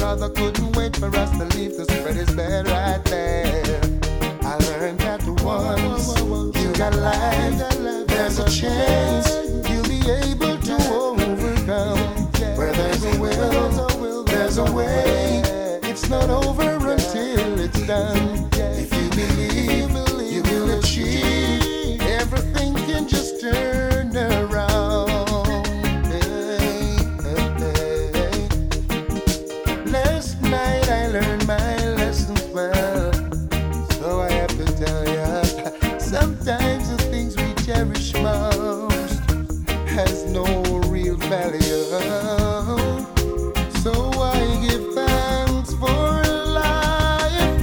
brother couldn't wait for us to leave to spread his bed right there. I learned that once you got life, there's a chance you'll be able to overcome. Where there's a will, there's a way. It's not over until it's done. If you believe, you will achieve. Everything can just turn around. Last night I learned my lessons well, so I have to tell ya. Sometimes the things we cherish most has no real value. So I give thanks for life,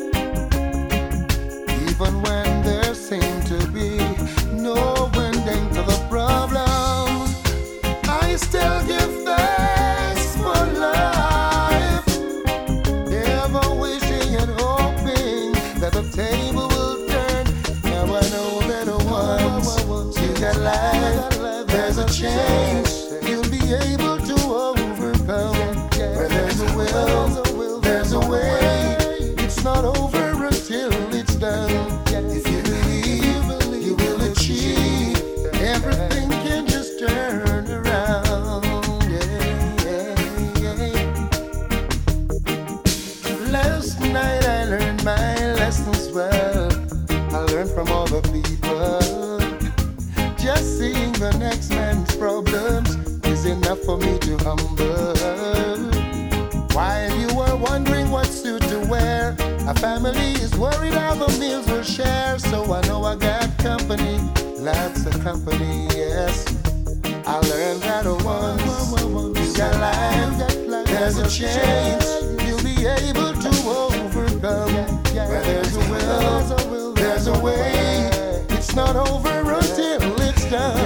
even when there seems to be no ending to the problems. I still give thanks for life, ever wishing and hoping that the table will turn. Now I know that once you got life, there's a chance you'll be able to overcome. Where there's a will, there's a way. It's not over until it's done. If you believe, you will achieve. Everything can just turn around. Last night I learned my lessons well. I learned from all the people. Just seeing the next man's problems is enough for me to humble. While you are wondering what suit to wear, a family is worried how the meals will share. So I know I got company, lots of company, yes. I learned that once you got life, there's a chance you'll be able to overcome. Where there's a will, there's a way. It's not over until it's done.